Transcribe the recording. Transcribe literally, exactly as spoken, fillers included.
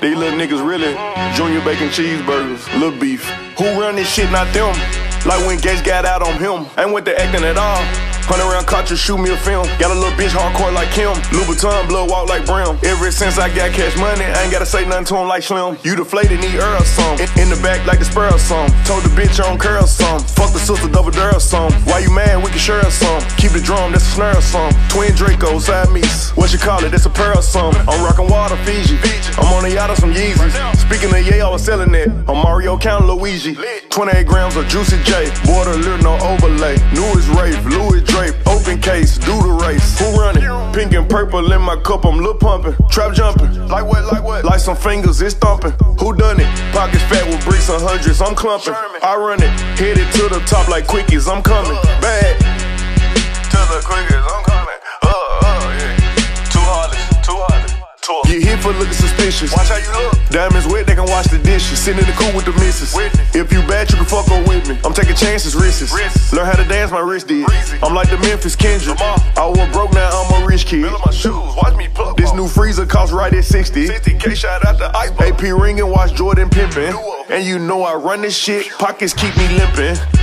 These little niggas really Junior bacon cheeseburgers, little beef. Who run this shit, not them? Like when Gates got out on him. Ain't with the acting at all. Hundred round cartridge, shoot me a film. Got a little bitch hardcore like Kim. Louboutin, blood walk like Brim. Ever since I got cash money, I ain't gotta say nothing to him like Slim. You deflated, need Earl some. In, in the back like the spur or some. Told the bitch on curl some. Fuck the sister, double dare some. Why you mad? We can share some. Keep the drum, that's a snare or some. Twin Draco, Siamese. What you call it? That's a pair or some. I'm rockin' water, Fiji. I'm on a yacht of some Yeezys. Speaking of Ye, I was selling it. I'm Mario Count Luigi. twenty-eight grams of Juicy J. Border little no overlay. Newest Rafe, Louis Drape. Open case, do the race. Who run it? Pink and purple in my cup, I'm lil' pumping. Trap jumping. Like what, like what? Like some fingers, it's thumping. Who done it? Pockets fat with bricks and hundreds, I'm clumping. I run it, headed to the top like quickies, I'm coming. Bad. To the quickies, I'm coming. Uh, uh, yeah. Too heartless, too heartless. Get hit for looking suspicious. Watch how you look. Diamonds wet, they can wash the dishes. Sitting in the cool with the missus. If you bad, you can fuck up with me. I'm taking chances, risks. Learn how to dance, my wrist did. I'm like the Memphis Kendrick. I was broke, now I'm a rich kid. My shoes, watch me plug. This new freezer cost right at sixty. sixty K shot out the ice. A P ring and watch Jordan pimpin'. And you know I run this shit. Pockets keep me limping.